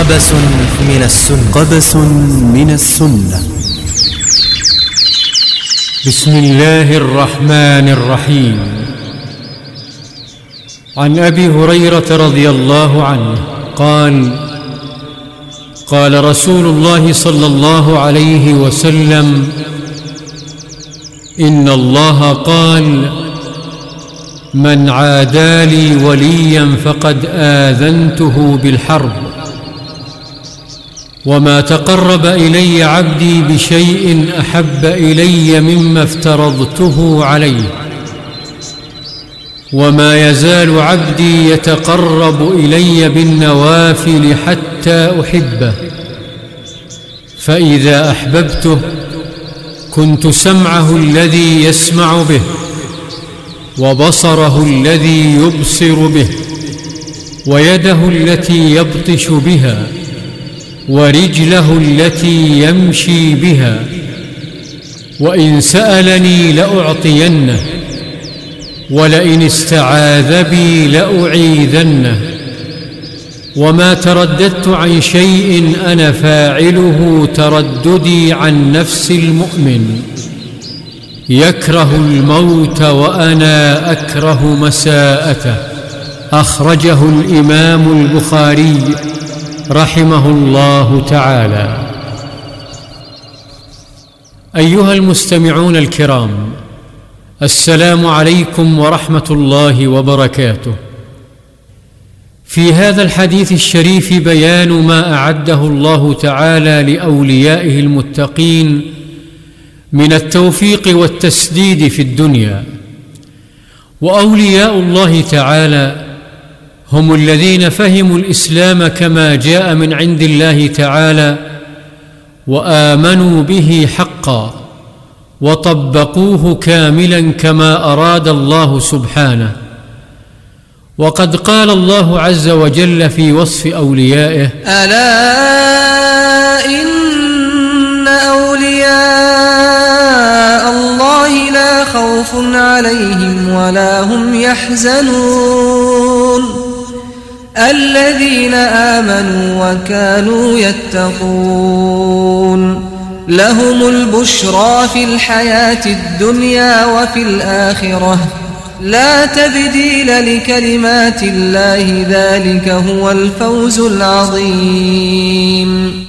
قبس من السنة. قبس من السنة. بسم الله الرحمن الرحيم. عن أبي هريرة رضي الله عنه قال: قال رسول الله صلى الله عليه وسلم: إن الله قال: من عادى لي وليا فقد آذنته بالحرب، وما تقرب إلي عبدي بشيء أحب إلي مما افترضته عليه، وما يزال عبدي يتقرب إلي بالنوافل حتى أحبه، فإذا أحببته كنت سمعه الذي يسمع به، وبصره الذي يبصر به، ويده التي يبطش بها، ورجله التي يمشي بها، وإن سألني لأعطينه، ولئن استعاذ بي لأعيذنه، وما ترددت عن شيء أنا فاعله ترددي عن نفس المؤمن، يكره الموت وأنا أكره مساءته. أخرجه الإمام البخاري رحمه الله تعالى. أيها المستمعون الكرام، السلام عليكم ورحمة الله وبركاته. في هذا الحديث الشريف بيان ما أعده الله تعالى لأوليائه المتقين من التوفيق والتسديد في الدنيا. وأولياء الله تعالى هم الذين فهموا الإسلام كما جاء من عند الله تعالى، وآمنوا به حقا، وطبقوه كاملا كما أراد الله سبحانه. وقد قال الله عز وجل في وصف أوليائه: ألا إن أولياء الله لا خوف عليهم ولا هم يحزنون الذين آمنوا وكانوا يتقون لهم البشرى في الحياة الدنيا وفي الآخرة لا تبديل لكلمات الله ذلك هو الفوز العظيم.